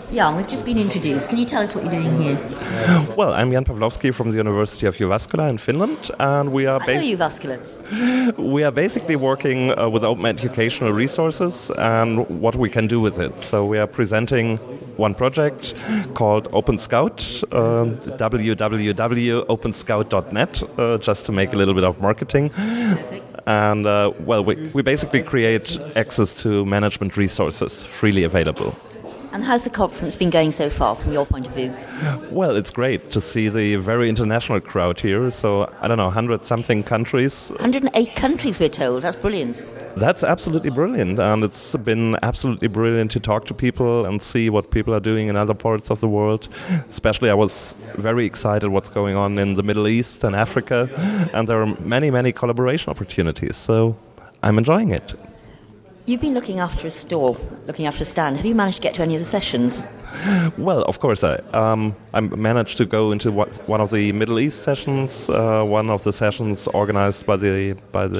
Jan, we've just been introduced. Can you tell us what you're doing here? Well, I'm Jan Pawlowski from the University of Jyväskylä in Finland, and we are I know Jyväskylä. We are basically working with open educational resources and what we can do with it. So we are presenting one project called Open Scout, www.openscout.net, just to make a little bit of marketing. Perfect. And, we basically create access to management resources freely available. And how's the conference been going so far from your point of view? Well, it's great to see the very international crowd here. So, 100-something countries. 108 countries, we're told. That's brilliant. That's absolutely brilliant. And it's been absolutely brilliant to talk to people and see what people are doing in other parts of the world. Especially, I was very excited what's going on in the Middle East and Africa. And there are many, many collaboration opportunities. So, I'm enjoying it. You've been looking after a stall, looking after a stand. Have you managed to get to any of the sessions? Well, of course, I managed to go into one of the Middle East sessions, one of the sessions organized by the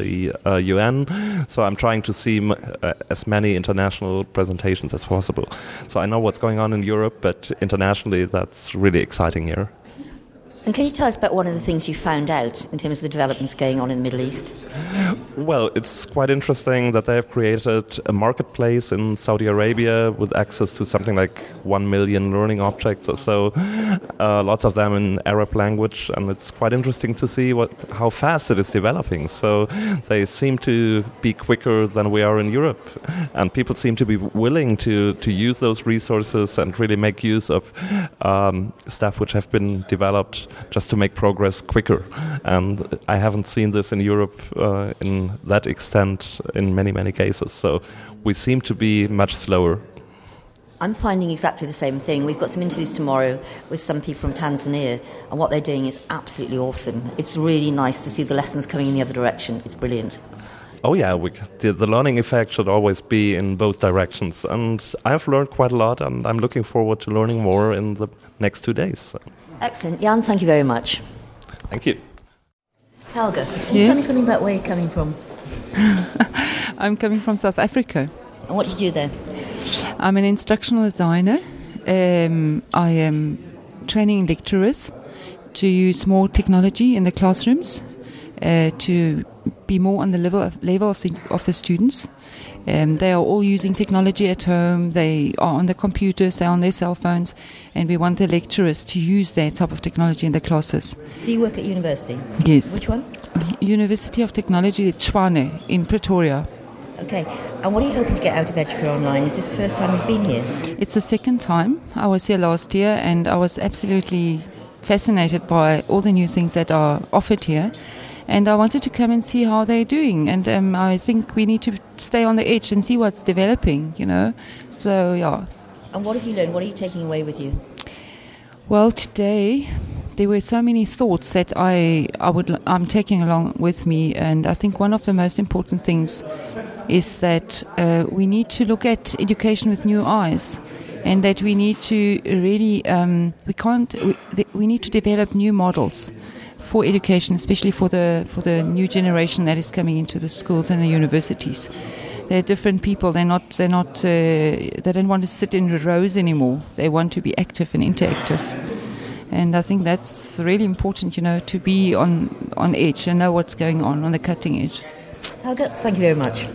UN. So I'm trying to see as many international presentations as possible. So I know what's going on in Europe, but internationally, that's really exciting here. And can you tell us about one of the things you found out in terms of the developments going on in the Middle East? Well, it's quite interesting that they have created a marketplace in Saudi Arabia with access to something like 1 million learning objects or so, lots of them in Arab language, and it's quite interesting to see how fast it is developing. So they seem to be quicker than we are in Europe, and people seem to be willing to use those resources and really make use of stuff which have been developed just to make progress quicker. And I haven't seen this in Europe in that extent in many, many cases. So we seem to be much slower. I'm finding exactly the same thing. We've got some interviews tomorrow with some people from Tanzania, and what they're doing is absolutely awesome. It's really nice to see the lessons coming in the other direction. It's brilliant. Oh yeah, the learning effect should always be in both directions. And I've learned quite a lot, and I'm looking forward to learning more in the next 2 days. Excellent. Jan, thank you very much. Thank you. Helga, can you tell me something about where you're coming from? I'm coming from South Africa. And what do you do there? I'm an instructional designer. I am training lecturers to use more technology in the classrooms, to be more on the level of the students. They are all using technology at home. They are on the computers, they're on their cell phones, and we want the lecturers to use that type of technology in the classes. So you work at university? Yes. Which one? The University of Technology, Tshwane, in Pretoria. Okay. And what are you hoping to get out of Educa Online? Is this the first time you've been here? It's the second time. I was here last year, and I was absolutely fascinated by all the new things that are offered here. And I wanted to come and see how they're doing. And I think we need to stay on the edge and see what's developing, So, yeah. And what have you learned? What are you taking away with you? Well, today there were so many thoughts that I'm taking along with me. And I think one of the most important things is that we need to look at education with new eyes. And that we need to really, we need to develop new models for education, especially for the new generation that is coming into the schools and the universities. They're different people. They don't want to sit in rows anymore. They want to be active and interactive. And I think that's really important, to be on edge and know what's going on the cutting edge. Helga, thank you very much.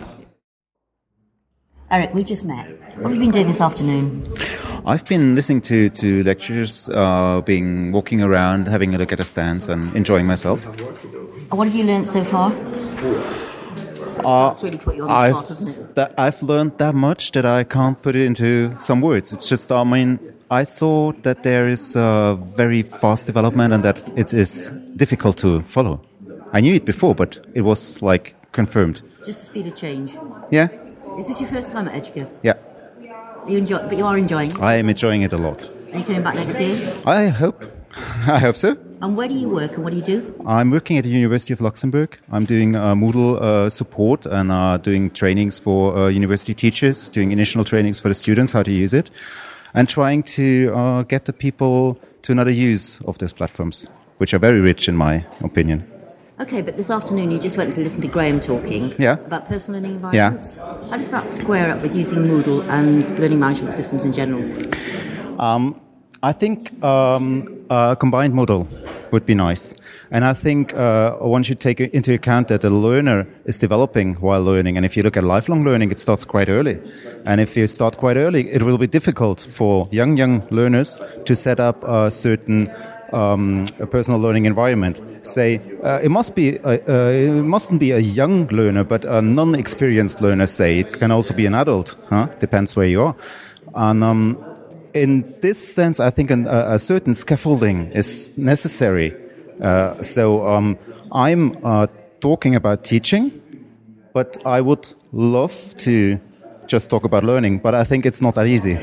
Eric, we've just met. What have you been doing this afternoon? I've been listening to lectures, walking around, having a look at the stands and enjoying myself. And what have you learned so far? That's really put you on the spot, hasn't it? I've learned that much that I can't put it into some words. It's just, I saw that there is a very fast development and that it is difficult to follow. I knew it before, but it was confirmed. Just the speed of change. Yeah. Is this your first time at Educa? Yeah. But you are enjoying it? I am enjoying it a lot. Are you coming back next year? I hope so. And where do you work and what do you do? I'm working at the University of Luxembourg. I'm doing Moodle support and doing trainings for university teachers, doing initial trainings for the students, how to use it, and trying to get the people to another use of those platforms, which are very rich in my opinion. Okay, but this afternoon you just went to listen to Graham talking about personal learning environments. Yeah. How does that square up with using Moodle and learning management systems in general? I think a combined model would be nice. And I think one should take into account that the learner is developing while learning. And if you look at lifelong learning, it starts quite early. And if you start quite early, it will be difficult for young learners to set up a certain a personal learning environment. Say, it mustn't be a young learner, but a non-experienced learner, say. It can also be an adult, depends where you are. And in this sense, I think a certain scaffolding is necessary. So I'm talking about teaching, but I would love to just talk about learning, but I think it's not that easy.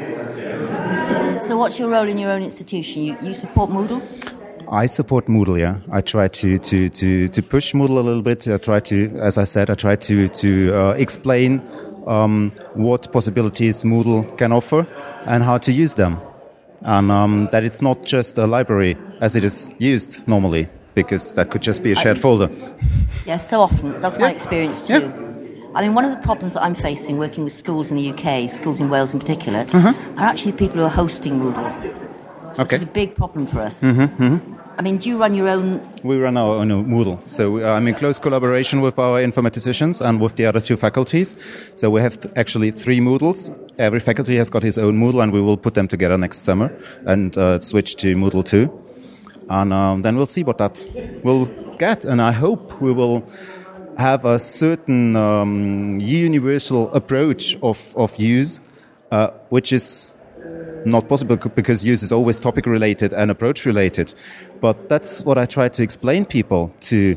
So what's your role in your own institution? You support Moodle? I support Moodle, yeah. I try to push Moodle a little bit. I try to, as I said, explain what possibilities Moodle can offer and how to use them. And that it's not just a library as it is used normally, because that could just be a shared folder. Yes, so often. That's my experience too. Yeah. I mean, one of the problems that I'm facing working with schools in the UK, schools in Wales in particular, are actually the people who are hosting Moodle. Which is a big problem for us. I mean, do you run your own? We run our own Moodle. So I'm in close collaboration with our informaticians and with the other two faculties. So we have actually 3 Moodles. Every faculty has got his own Moodle, and we will put them together next summer and switch to Moodle 2. And then we'll see what that will get. And I hope we will have a certain universal approach of use, which is not possible because use is always topic related and approach related. But that's what I try to explain people to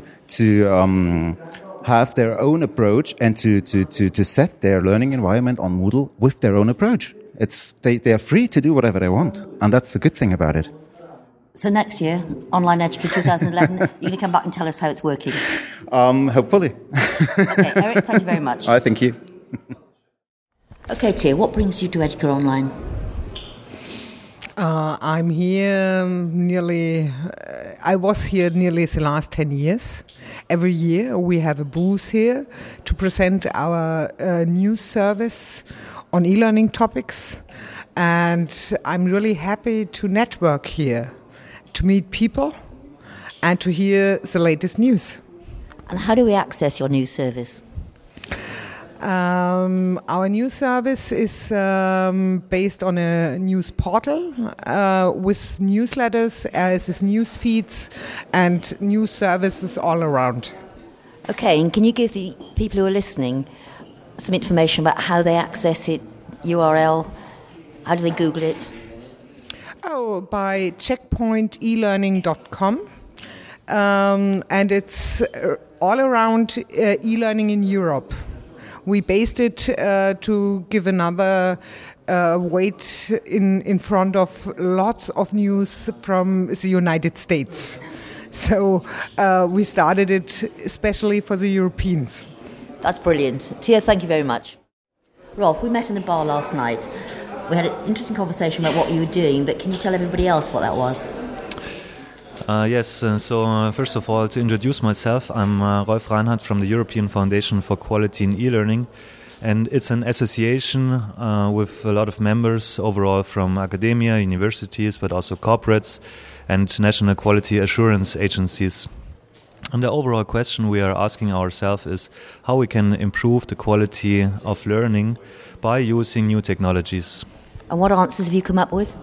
have their own approach and to set their learning environment on Moodle with their own approach. They are free to do whatever they want, and that's the good thing about it. So next year, Online Educa 2011, you're going to come back and tell us how it's working? Hopefully. Okay, Eric, thank you very much. Thank you. Okay, Tia, what brings you to Educa Online? I'm here I was here nearly the last 10 years. Every year we have a booth here to present our news service on e-learning topics. And I'm really happy to network here, to meet people and to hear the latest news. And how do we access your news service? Our news service is based on a news portal with newsletters, as news feeds and news services all around. Okay, and can you give the people who are listening some information about how they access it, URL? How do they Google it? By checkpointelearning.com. And it's all around e-learning in Europe. We based it to give another weight in front of lots of news from the United States. So we started it especially for the Europeans. That's brilliant. Tia, thank you very much. Rolf, we met in the bar last night. We had an interesting conversation about what you were doing, but can you tell everybody else what that was? Yes, so first of all, to introduce myself, I'm Rolf Reinhardt from the European Foundation for Quality in E-Learning, and it's an association with a lot of members overall from academia, universities, but also corporates and national quality assurance agencies. And the overall question we are asking ourselves is how we can improve the quality of learning by using new technologies. And what answers have you come up with?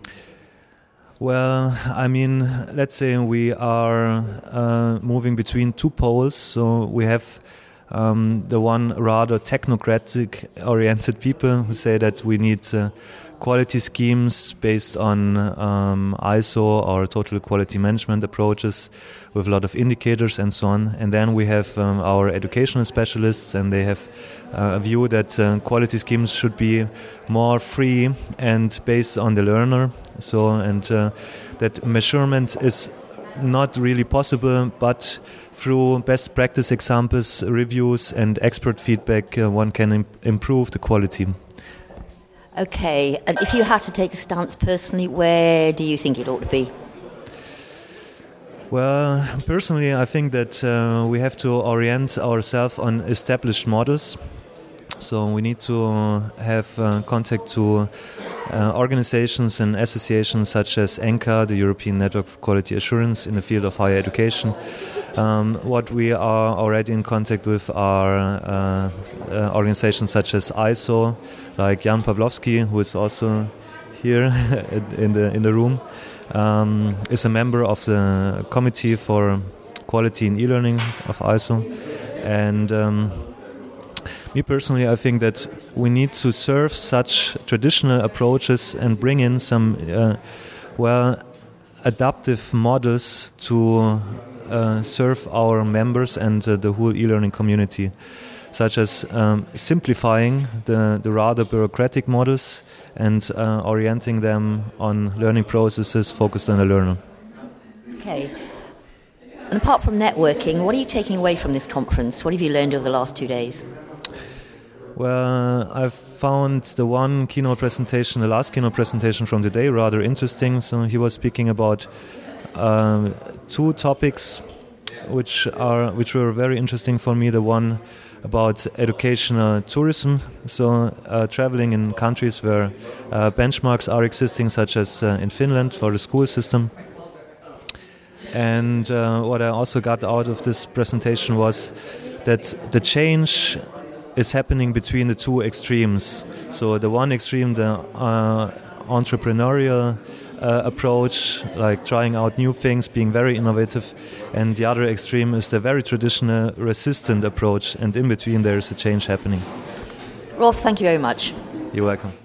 Well, I mean, let's say we are moving between 2 poles. So we have the one rather technocratic-oriented people who say that we need quality schemes based on ISO or total quality management approaches with a lot of indicators and so on. And then we have our educational specialists, and they have a view that quality schemes should be more free and based on the learner. So, and that measurement is not really possible, but through best practice examples, reviews and expert feedback, one can improve the quality. Okay, and if you had to take a stance personally, where do you think it ought to be? Well, personally, I think that we have to orient ourselves on established models. So we need to have contact to organizations and associations such as ENQA, the European Network for Quality Assurance in the field of higher education. What we are already in contact with are organizations such as ISO, like Jan Pawlowski, who is also here in the room, is a member of the Committee for Quality in E-Learning of ISO. And me personally, I think that we need to serve such traditional approaches and bring in some adaptive models to serve our members and the whole e-learning community, such as simplifying the rather bureaucratic models and orienting them on learning processes focused on the learner. Okay. And apart from networking, what are you taking away from this conference? What have you learned over the last 2 days? Well, I've found the last keynote presentation from today rather interesting. So he was speaking about two topics which were very interesting for me. The one about educational tourism, so traveling in countries where benchmarks are existing, such as in Finland for the school system. And what I also got out of this presentation was that the change is happening between the two extremes. So the one extreme, the entrepreneurial approach, like trying out new things, being very innovative, and the other extreme is the very traditional resistant approach, and in between there is a change happening. Rolf, thank you very much. You're welcome.